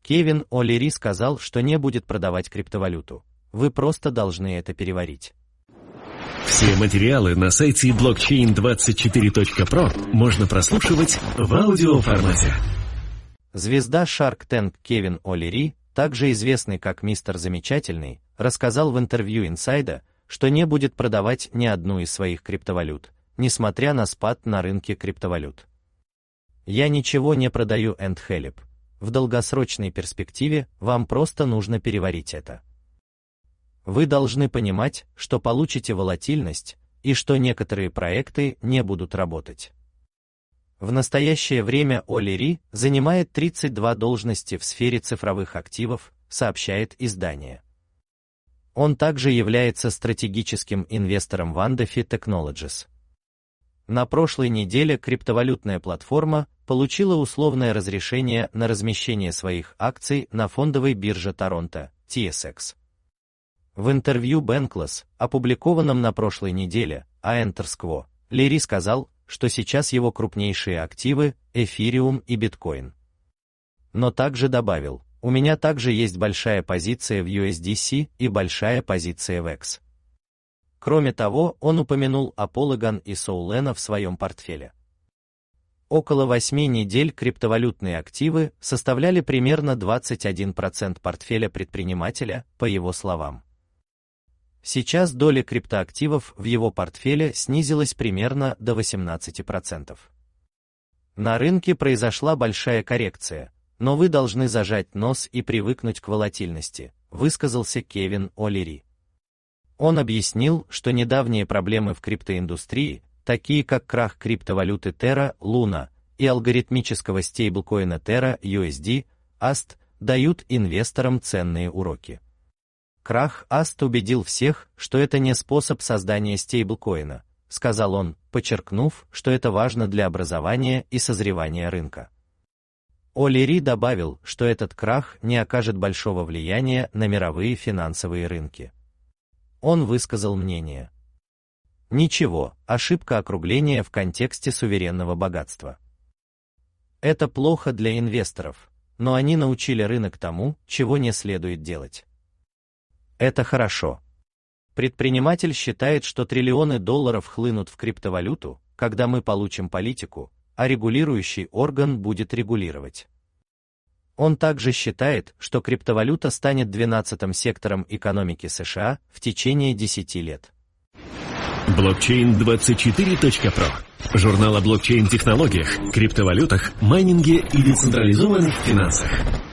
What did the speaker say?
Кевин О'Лери сказал, что не будет продавать криптовалюту. Вы просто должны это переварить. Все материалы на сайте blockchain24.pro можно прослушивать в аудиоформате. Звезда Shark Tank Кевин О'Лери, также известный как Мистер Замечательный, рассказал в интервью Inside, что не будет продавать ни одну из своих криптовалют, несмотря на спад на рынке криптовалют. «Я ничего не продаю, and help. В долгосрочной перспективе вам просто нужно переварить это. Вы должны понимать, что получите волатильность, и что некоторые проекты не будут работать». В настоящее время О'Лери занимает 32 должности в сфере цифровых активов, сообщает издание. Он также является стратегическим инвестором в Andafi Technologies. На прошлой неделе криптовалютная платформа получила условное разрешение на размещение своих акций на фондовой бирже Торонто, TSX. В интервью Bankless, опубликованном на прошлой неделе, Entersquo, Лери сказал, что сейчас его крупнейшие активы – Ethereum и Bitcoin. Но также добавил: «У меня также есть большая позиция в USDC и большая позиция в X». Кроме того, он упомянул о Polygon и Solana в своем портфеле. Около 8 недель криптовалютные активы составляли примерно 21% портфеля предпринимателя, по его словам. Сейчас доля криптоактивов в его портфеле снизилась примерно до 18%. На рынке произошла большая коррекция, но вы должны зажать нос и привыкнуть к волатильности, высказался Кевин О'Лери. Он объяснил, что недавние проблемы в криптоиндустрии, такие как крах криптовалюты Terra Luna и алгоритмического стейблкоина Terra USD, AST, дают инвесторам ценные уроки. Крах AST убедил всех, что это не способ создания стейблкоина, сказал он, подчеркнув, что это важно для образования и созревания рынка. О'Лери добавил, что этот крах не окажет большого влияния на мировые финансовые рынки. Он высказал мнение: «Ничего, ошибка округления в контексте суверенного богатства. Это плохо для инвесторов, но они научили рынок тому, чего не следует делать. Это хорошо. Предприниматель считает, что триллионы долларов хлынут в криптовалюту, когда мы получим политику, а регулирующий орган будет регулировать. Он также считает, что криптовалюта станет 12-м сектором экономики США в течение 10 лет. Blockchain24.pro. Журнал о блокчейн-технологиях, криптовалютах, майнинге и децентрализованных финансах.